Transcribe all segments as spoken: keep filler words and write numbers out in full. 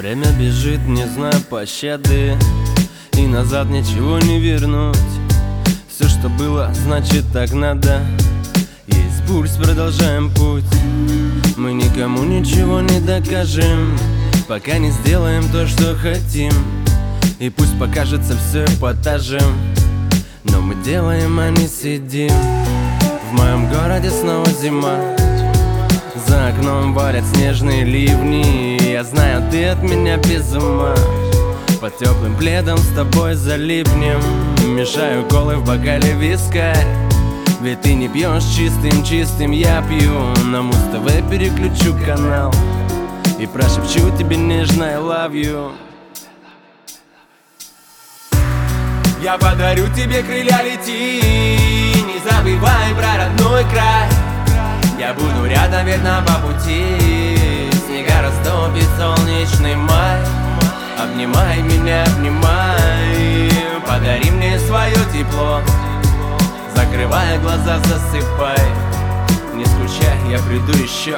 Время бежит, не знаю пощады, и назад ничего не вернуть. Все, что было, значит так надо. Есть пульс, продолжаем путь. Мы никому ничего не докажем, пока не сделаем то, что хотим. И пусть покажется все эпатажем, но мы делаем, а не сидим. В моем городе снова зима, за окном варят снежные ливни. Я знаю, ты от меня без ума. Под теплым пледом с тобой залипнем. Мешаю колы в бокале вискарь, ведь ты не пьешь чистым-чистым, я пью. На Муз-ТВ переключу канал и прошепчу тебе нежно I love you. Я подарю тебе крылья, лети, не забывай про родной край. Я буду рядом, верно по пути. Снега растопит солнечный май. Обнимай меня, обнимай. Подари мне свое тепло. Закрывая глаза, засыпай. Не скучай, я приду еще.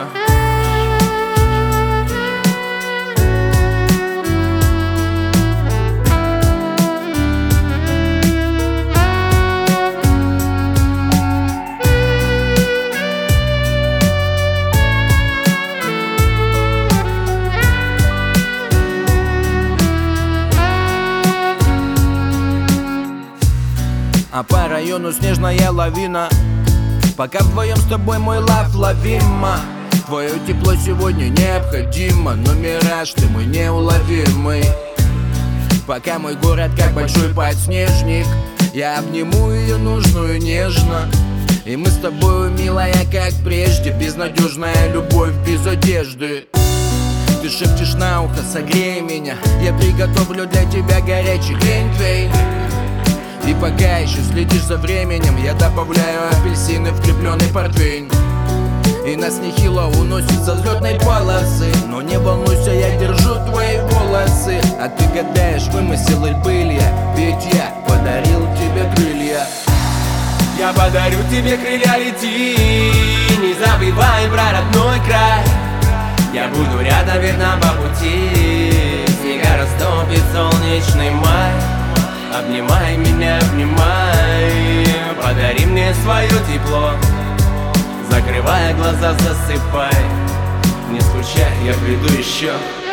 А по району снежная лавина, пока вдвоем с тобой мой лав ловима. Твое тепло сегодня необходимо, но мираж ты мой неуловимый. Пока мой город как большой подснежник, я обниму ее нужную нежно. И мы с тобою, милая, как прежде, безнадежная любовь без одежды. Ты шепчешь на ухо, согрей меня, я приготовлю для тебя горячий глинтвейн. И пока еще следишь за временем, я добавляю апельсины в крепленый портвейн. И нас нехило уносит со взлетной полосы, но не волнуйся, я держу твои волосы. А ты гадаешь, вымысел или былья, ведь я подарил тебе крылья. Я подарю тебе крылья, лети, не забывай про родной край. Я буду рядом, верно по пути. Снега растопит солнечный май. Обнимай меня, обнимай. Подари мне свое тепло. Закрывая глаза, засыпай. Не скучай, я приду еще.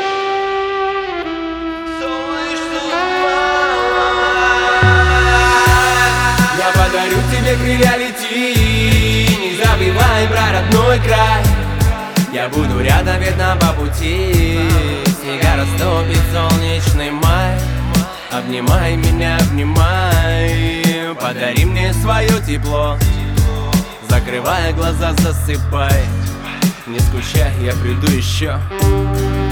Я подарю тебе крылья, лети, не забывай про родной край. Я буду рядом, верно по пути. Снега растопит солнечный май. Обнимай меня, обнимай. Подари мне свое тепло. Закрывая глаза, засыпай. Не скучай, я приду еще.